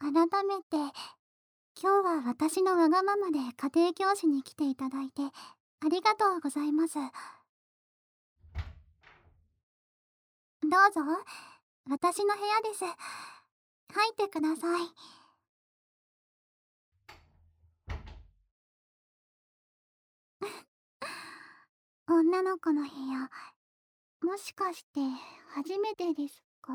改めて、今日は私のわがままで家庭教師に来ていただいて、ありがとうございます。どうぞ、私の部屋です。入ってください。女の子の部屋、もしかして初めてですか？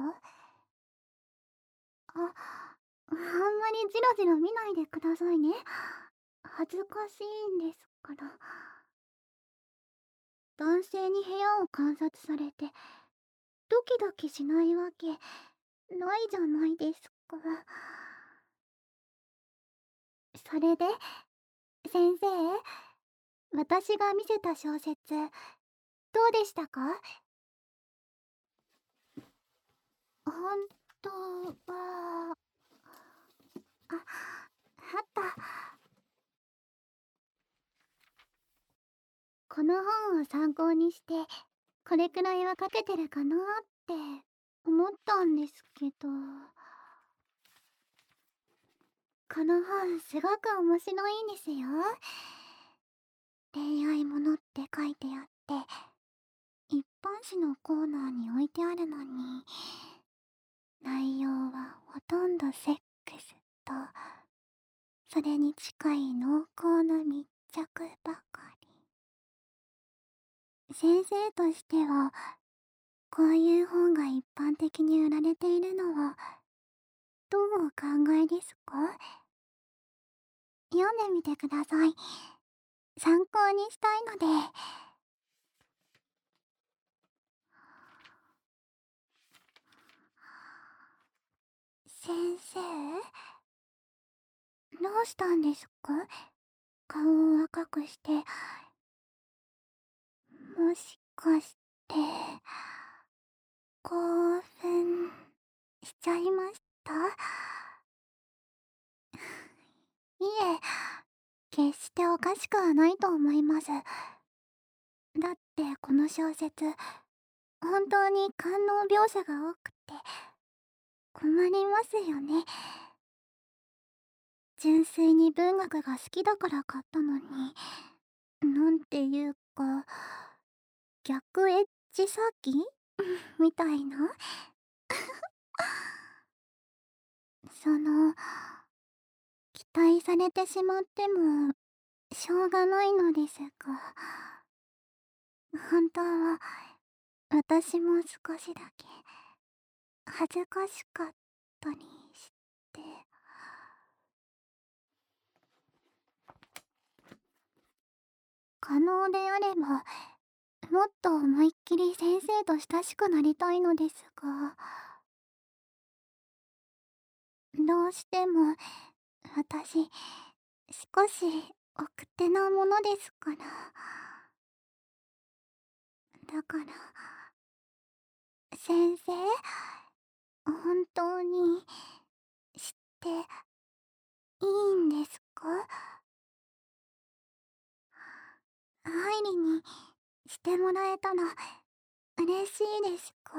あんまりジロジロ見ないでくださいね。恥ずかしいんですから。男性に部屋を観察されて、ドキドキしないわけないじゃないですか。それで、先生、私が見せた小説、どうでしたか？本当は、あった。この本を参考にして、これくらいは書けてるかなって思ったんですけど。この本すごく面白いんですよ。恋愛ものって書いてあって、一般紙のコーナーに置いてあるのに、内容はほとんどセックスと、それに近い濃厚な密着ばかり。先生としては、こういう本が一般的に売られているのは、どうお考えですか？読んでみてください。参考にしたいので。先生、どうしたんですか？顔を赤くして。もしかして、興奮しちゃいました？いえ、決しておかしくはないと思います。だってこの小説、本当に官能描写が多くて困りますよね。純粋に文学が好きだから買ったのに、なんていうか、逆エッジ詐欺みたいな。期待されてしまってもしょうがないのですが、本当は私も少しだけ恥ずかしかったりして。可能であれば、もっと思いっきり先生と親しくなりたいのですが、どうしても私、少し奥手なものですから。だから、先生、本当にしていいんですか？愛理にしてもらえたら嬉しいですか？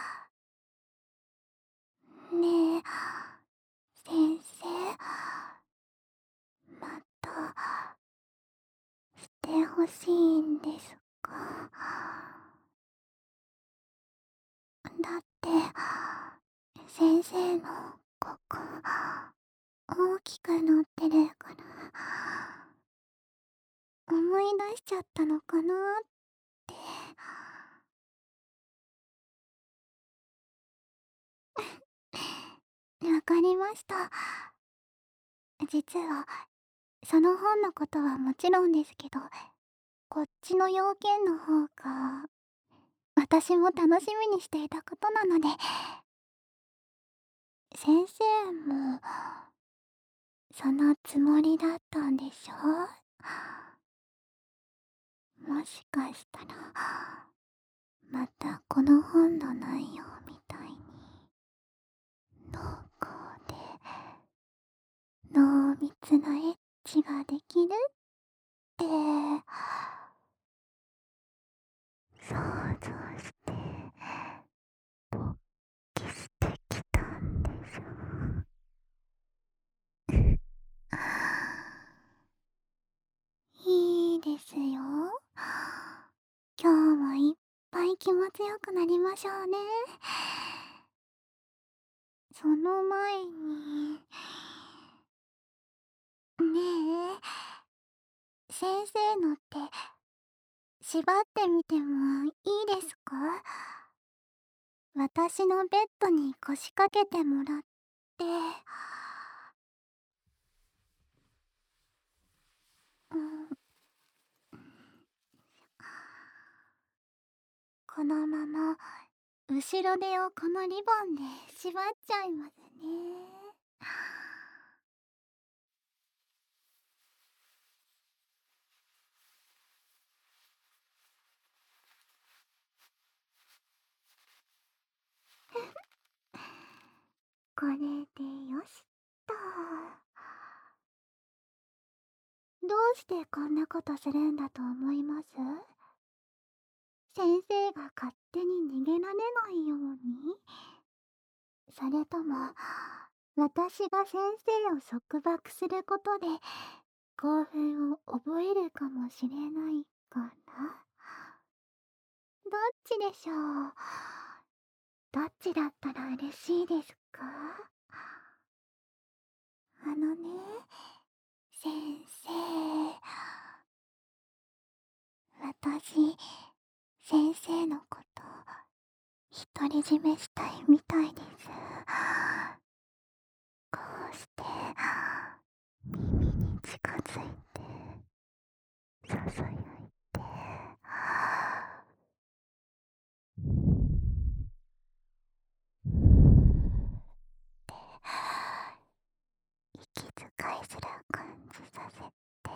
ねえ、先生、またしてほしいんですか？だって先生のここ大きくなってるから思い出しちゃったのかなって。わかりました。実はその本のことはもちろんですけど、こっちの要件の方が私も楽しみにしていたことなので。先生もそのつもりだったんでしょ？もしかしたらまたこの本の内容みたいに濃厚で濃密なエッチができるって想像して勃起してきたんでしょ？ ですよ。今日はいっぱい気持ちよくなりましょうね。その前に、ねえ、先生の手、縛ってみてもいいですか？私のベッドに腰掛けてもらって、うん、このまま後ろ手をこのリボンで縛っちゃいますね。これでよしっと。どうしてこんなことするんだと思います？先生が勝手に逃げられないように？それとも、私が先生を束縛することで興奮を覚えるかもしれないかな？どっちでしょう？どっちだったら嬉しいですか？あのね、先生。私、先生のこと独り占めしたいみたいです。こうして耳に近づいてささやいて、息遣いする感じさせて、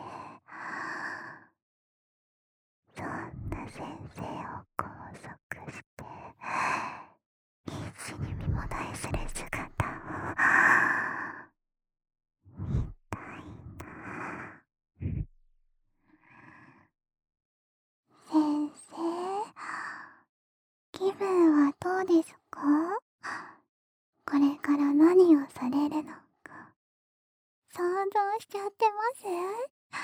そんな先生を拘束して必死に身もだえする姿を見たいな。先生、気分はどうですか？これから何をされるのか想像しちゃってます？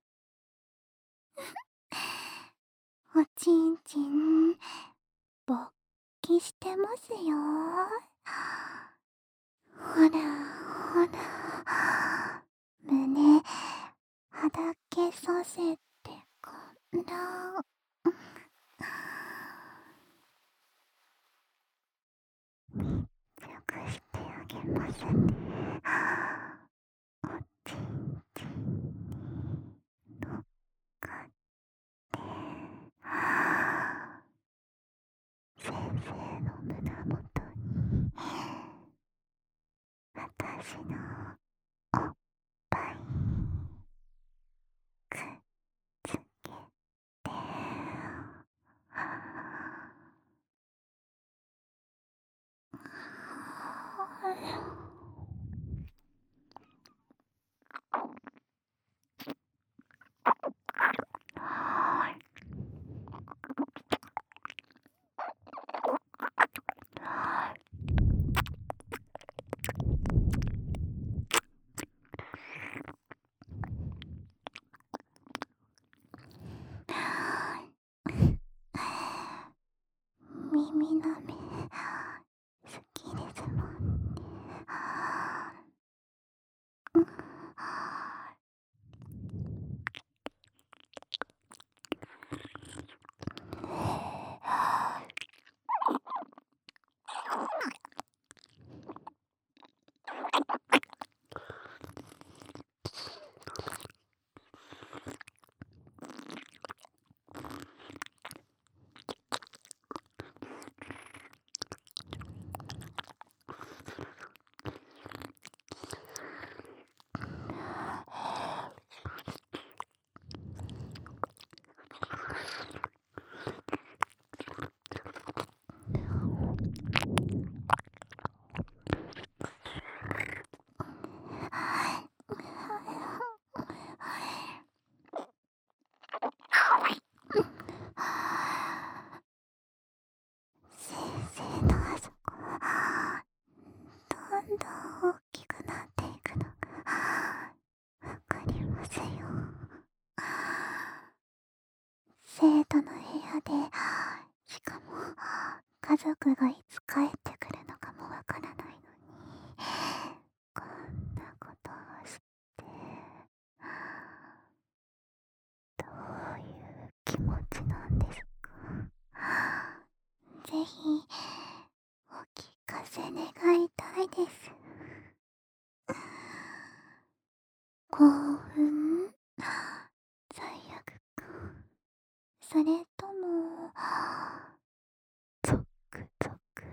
おちんちん勃起してますよ。ほらほら、胸はだけさせてから密着してあげますね。おちんちんに乗っかって、先生の胸元に私のおっぱいくっつけて、耳の目好きですもんね。先生のあそこ、どんどん大きくなっていくのがわかりますよ。 家族がいつ帰ってくるのかもわからないのに、こんなことをして、どういう気持ちなんですか？ぜひ、お聞かせ願いたいです。興奮？最悪か。それとも、ゾクゾク。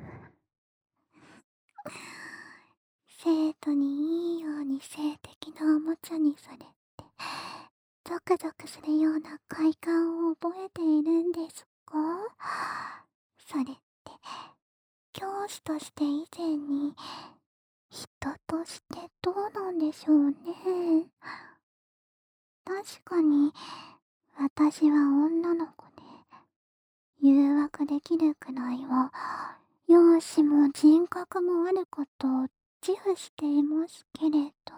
生徒にいいように性的なおもちゃにされて、ゾクゾクするような快感を覚えているんですか？それって、教師として以前に、人としてどうなんでしょうね。確かに、私は女の子で、誘惑できるくらいは、容姿も人格もあることを自負していますけれど、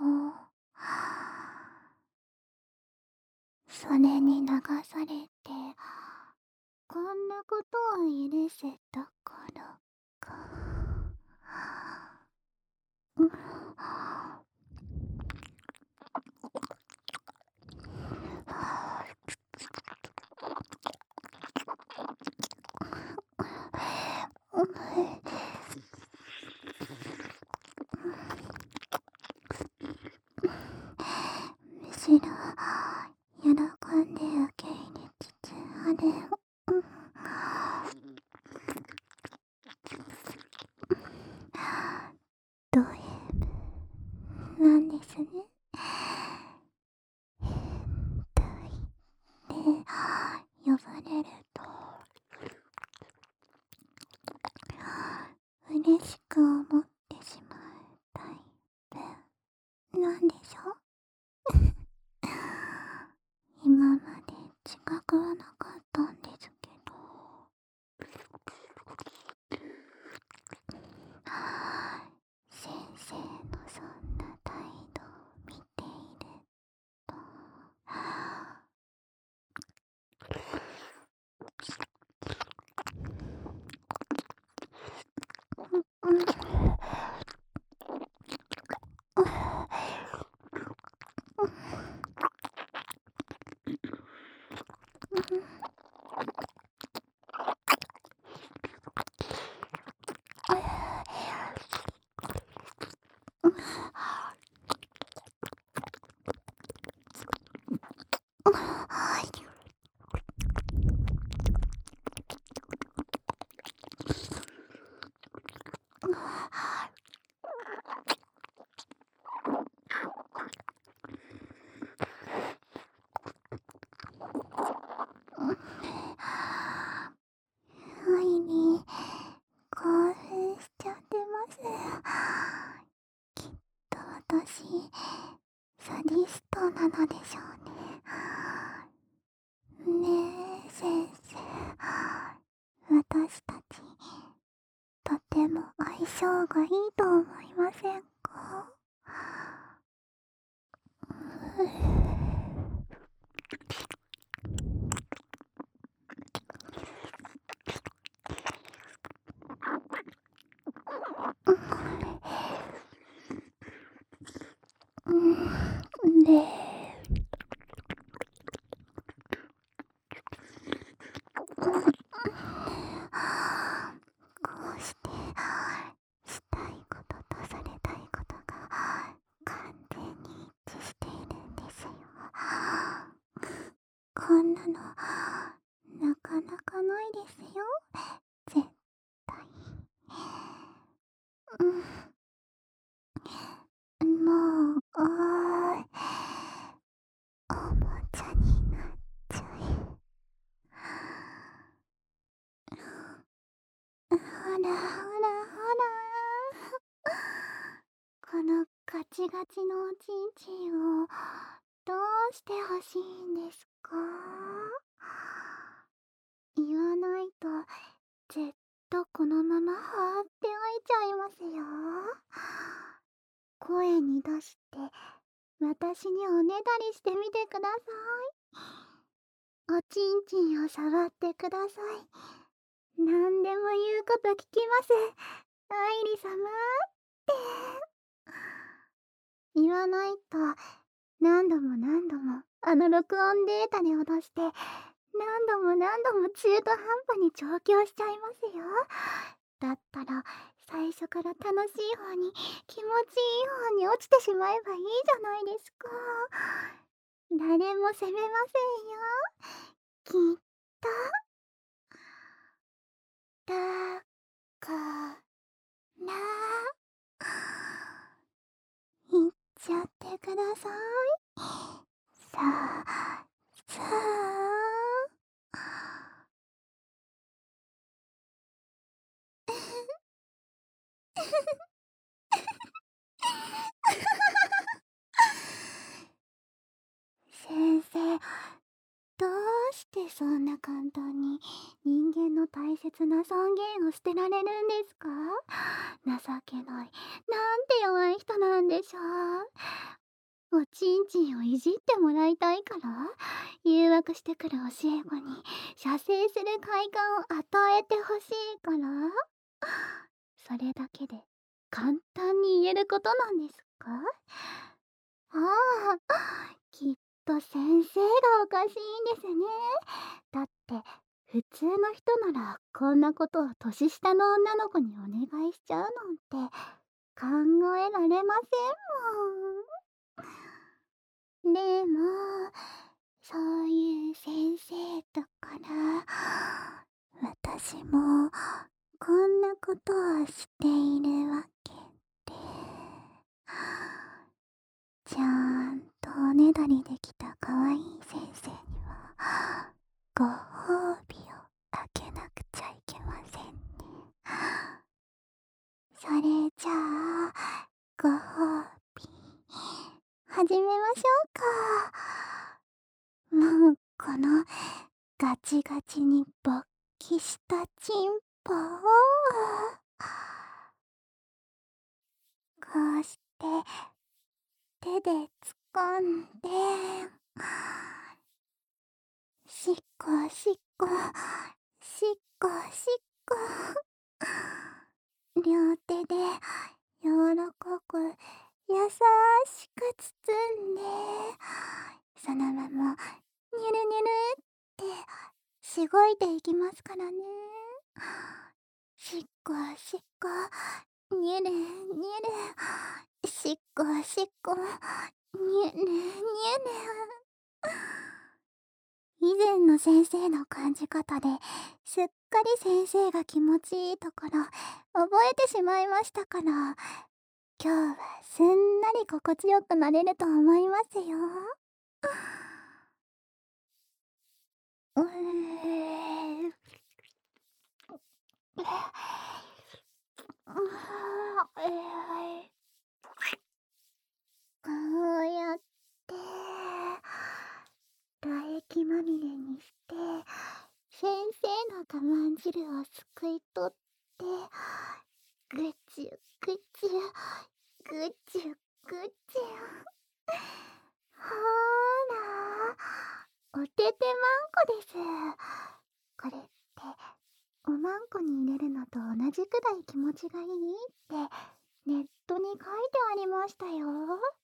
それに流されて、こんなことを許せたからか。うん。むしろ、喜んで受け入れつつある。ド M なんですね。変態って呼ばれると嬉しく思ってしまうタイプなんでしょ？今まで自覚はなかったんですけど、先生のそんな態度を見ていると、愛に興奮しちゃってます。きっと私、サディストなのでしょうね。ねえ、先生。私たち、とても相性がいいと思いませんか？で、こうして、したいこととされたいことが完全に一致しているんですよ。こんなの、なかなかないですよ。絶対。もう、おもちゃになっちゃい。ほらほらほら。このガチガチのおちんちんをどうしてほしいんですか？言わないとずっとこのまま放っておいちゃいますよ。声に出して私におねだりしてみてください。おちんちんを触ってください。 何でも言うこと聞きます。愛理様って言わないと、何度も何度もあの録音データで脅して、何度も何度も中途半端に調教しちゃいますよ。だったら最初から楽しい方に、気持ちいい方に落ちてしまえばいいじゃないですか。誰も責めませんよ、きっと。だから言っちゃってください。さあさあ。先生、どうしてそんな簡単に人間の大切な尊厳を捨てられるんですか？情けない。なんて弱い人なんでしょう。おちんちんをいじってもらいたいから、誘惑してくる教え子に射精する快感を与えてほしいから、それだけで簡単に言えることなんですか？ああ、きっと先生がおかしいんですね。だって普通の人ならこんなことを年下の女の子にお願いしちゃうなんて考えられませんもん。でもそういう先生だから私もこんなことをしているわけで、ちゃんとおねだりできた可愛い先生にはご褒美をあげなくちゃいけませんね。それじゃあご褒美始めましょうか。もうこのガチガチに勃起したチンポをこうして手で掴んで、しっこしっこしっこしっこ、両手で柔らかく優しく包んで、そのままニュルニュルってしごいていきますからね。しっこしっこニュルニュル、しっこしっこニュルニュル。以前の先生の感じ方ですっかり先生が気持ちいいところ覚えてしまいましたから、今日はすんなり心地よくなれると思いますよ。うーこうやって唾液まみれにして先生の我慢汁をすくい取ってぐちゅぐちゅぐちゅぐちゅ、ほーらおててまんこです。これっておまんこに入れるのと同じくらい気持ちがいいってネットに書いてありましたよ。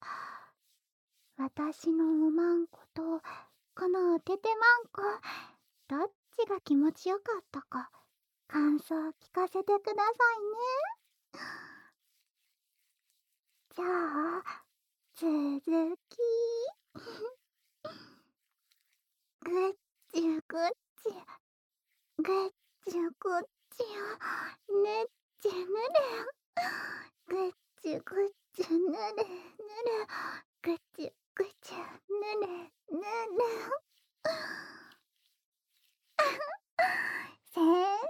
私のおまんことこのおててまんこ、どっちが気持ちよかったか感想聞かせてくださいね。じゃあ続きぐっちゅぐっちゅぐっちゅぐっちゅぬっちゅぬる、ぐっちゅぐっちゅぬるぬる、ぐっちゅぐっちゅぬるぬる。先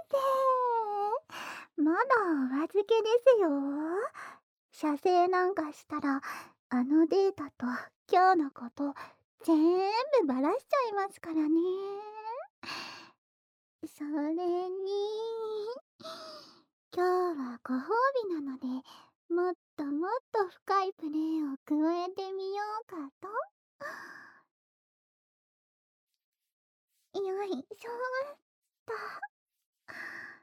生、まだお預けですよ。射精なんかしたらあのデータと今日のこと全部バラしちゃいますからね。それに今日はご褒美なのでもっともっと深いプレーを加えてみようかと。よいしょっと。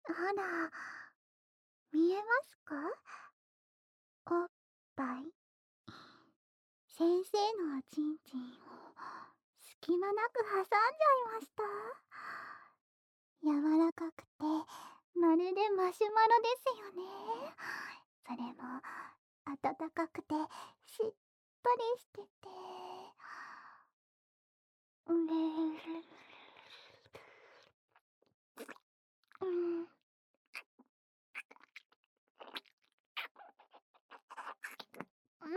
ほら、見えますか？おっぱい。先生のおちんちんを隙間なく挟んじゃいました。柔らかくて、まるでマシュマロですよね。それも、温かくて、しっとりしてて。うん、うん、うん。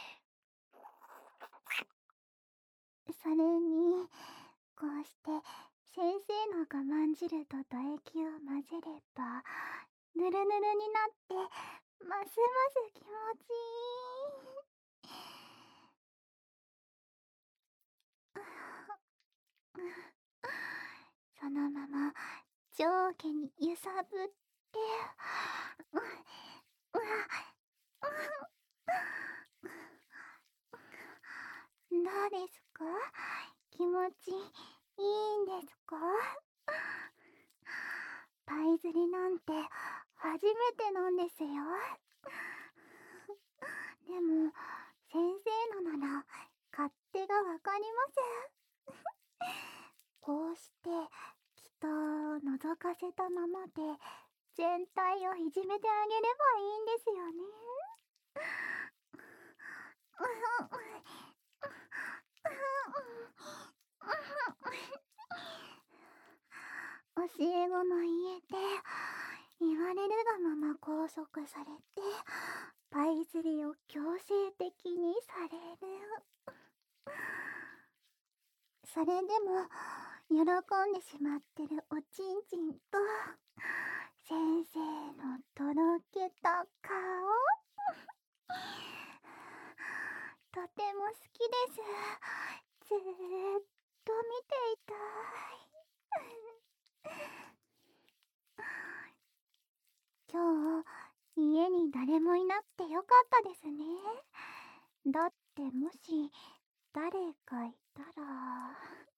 それに、こうして先生の我慢汁と唾液を混ぜれば、ぬるぬるになってますます気持ちいい。そのまま上下に揺さぶって、ううどうですか？気持ちいいんですか？パイ釣りなんて初めてなんですよ。でも、先生のなら勝手がわかります。こうしてきっと覗かせたままで全体をいじめてあげればいいんですよね。教え子の家で言われるがまま拘束されて、パイ釣りを強制的にされる。それでも喜んでしまってるおちんちんと先生のとろけた顔、とても好きです。ずーっと見ていたい。今日家に誰もいなくてよかったですね。だってもし誰かいたら。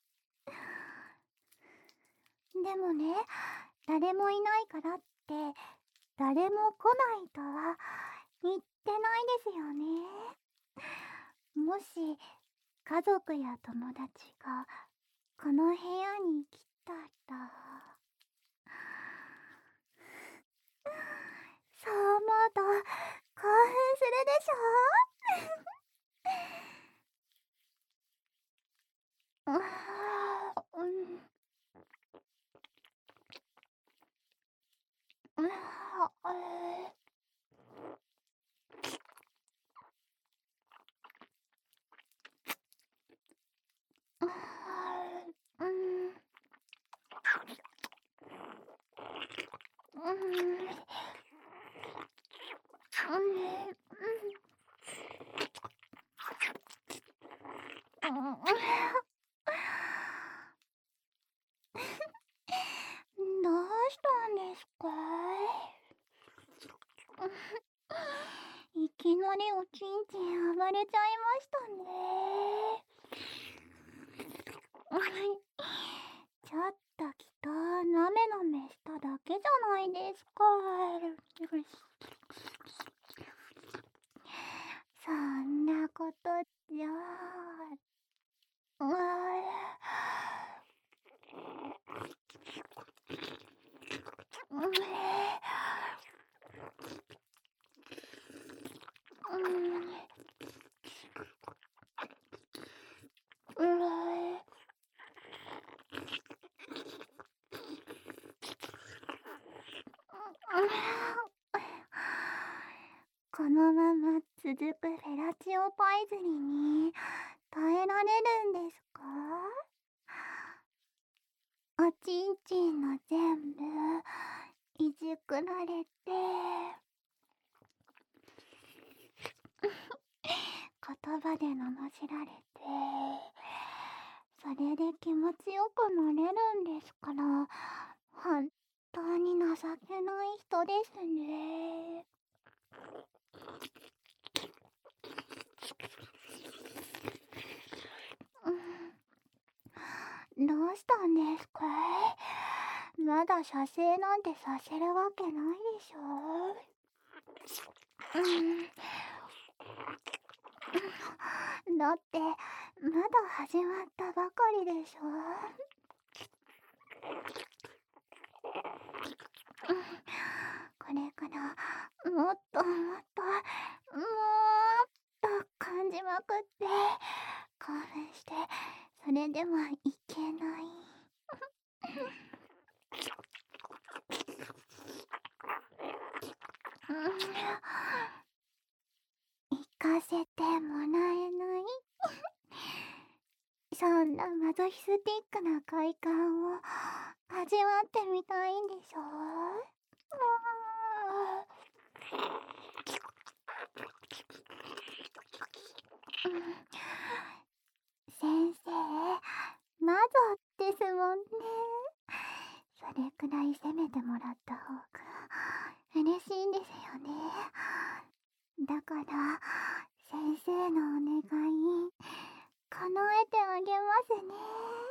でもね、誰もいないからって誰も来ないとは言ってないですよね。もし家族や友達がこの部屋に来たら、そう思うと興奮するでしょ？うん、うん、うん、うん、うん、どうしたんですか？いきなりおちんちん暴れちゃいましたね。ちょっときっとなめなめしただけじゃないですか。そんなことじゃ。うん、うん、このまま続くフェラチオパイ釣りに耐えられるんですか？おちんちんの全部いじくられて、言葉で罵られて、それで気持ちよくなれるんですから、本当に情けない人ですね。うん、どうしたんですか？ままだ射精なんてさせるわけないでしょ。だってまだ始まったばかりでしょ。これからもっともっともっと感じまくって興奮して、それではいけない。行かせてもらえない？そんなマゾヒスティックな快感を味わってみたいんでしょ。先生、マゾですもんね。それくらい責めてもらった方が嬉しいんですよね。だから先生のお願い叶えてあげますね。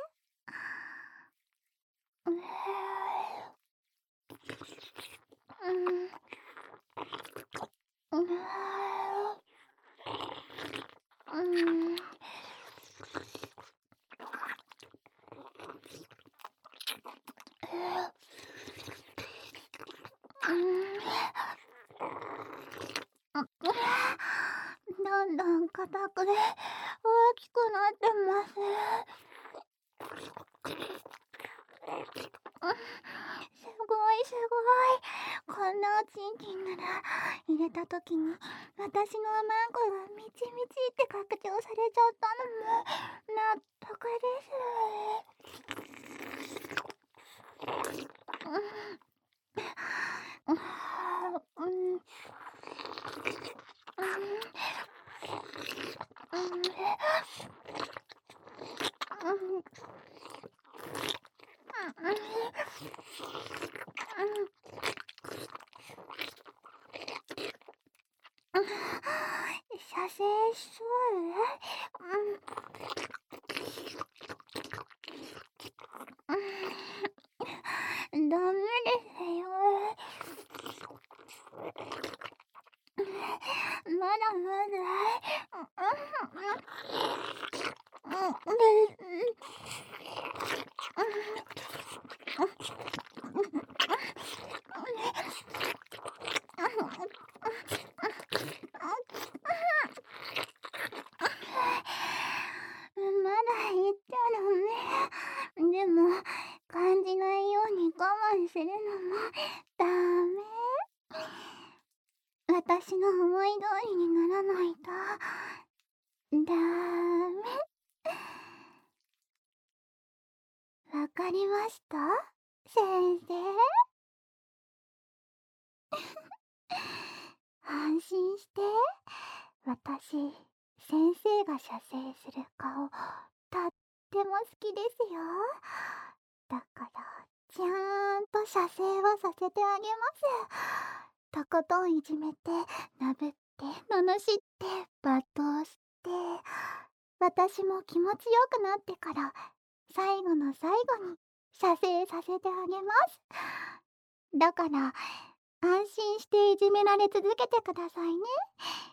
どんどん硬く大きくなってます。すごいすごい。こんなおちんちんなら入れた時に私のマンコがみちみちって拡張されちゃったのも納得です。射精数？ダメですよ。まだまだ言っちゃダメ。でも感じないように我慢するのもダメ。私の思い通りにならないとダメ。わかりました？先生。安心して。私、先生が射精する顔、とっても好きですよ。だから、ちゃんと射精をさせてあげます。とことんいじめて、なぶって、罵って、罵倒して、私も気持ちよくなってから、最後の最後に射精させてあげます。だから、安心していじめられ続けてくださいね。